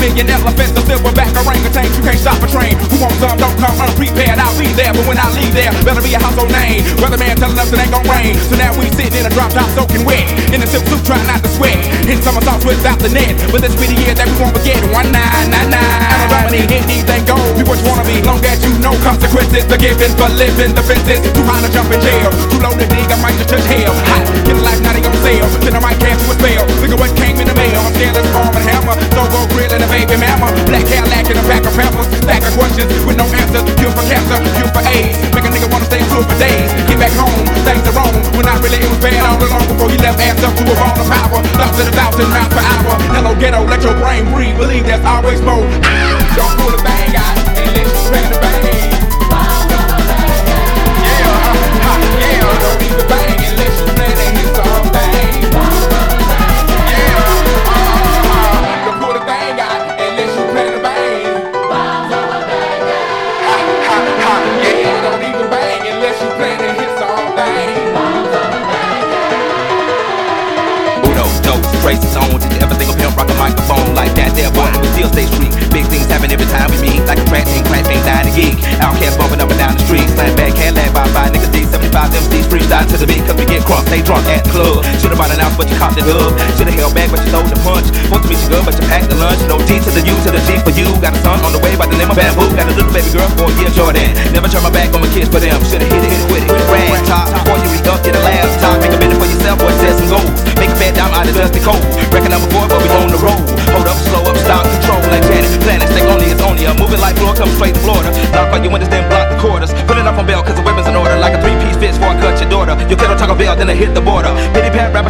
million elephants, a silverback orangutan. You can't stop a train. Who wants some? Don't come unprepared. I'll be there, but when I leave there, better be a household name. Weatherman telling us it ain't gon' rain. So now we sitting in a drop top soaking wet, in a silk suit trying not to sweat. Hitting summer sauce without the net, but this be the year that we won't forget. 1999. I'm dominate, hit anything go. Be what you wanna be, long as you know consequences. The giving for living, the fences. Too high to jump in jail, too low to dig. I might just touch hell. Hot, get a life, now they gon' sell. Then I might cast you a spell. Look at what came in the mail. I'm scared as palm and hammer. Go grill and a baby mama. Black Cadillac and a pack of peppers. Stack of questions with no answers. Cure for cancer, cure for AIDS. Make a nigga wanna stay cool for days. Get back home, things are wrong. When I really it was bad all along before he left ass up to a ball of power. Thoughts at 1,000 miles per hour. Hello ghetto, let your brain breathe. Believe there's always more. Don't pull the bang out and let you spread the bang. Yeah, don't even bang unless you plan to hit something. Yeah, don't pull the bang out unless you plan to bang. Yeah, don't even bang unless you plan to hit something. Uno, dose, traces on. Did you ever think of him rock a microphone like that? There, boy, we still stay street. Big things happen every time we meet. Like a track team, dying to geek. Outcast bumping up and down the street. Slam back, Cadillac, bye-bye, niggas D75, them Steez freestyle to the beat. Cause we get crunk, stay drunk at the club. Should've bought an ounce, but you caught the hub. Should've held back, but you sold the punch. Want to meet you good, but you packed the lunch. No D to the U to the G for you. Got a son on the way by the name of Bamboo. Got a little baby girl for a year, Jordan. Never turn my back on my kids for them. Should've hit it with it. Rag top, before you eat up, get a laptop. Make a minute for yourself, boy, set some goals. Make a bad dime out of dusty cold. Reckon number 4, but we on the road. Hold up, slow up, stop, control like Janet. Planet, stay only, it's only a moving like floor, come straight to Florida. Knock on your windows, then block the quarters. Put it up on bail, cause the weapon's in order. Like a 3-piece fits before I cut your daughter. Your kid'll talk a bell, then I hit the border. Pity pat rap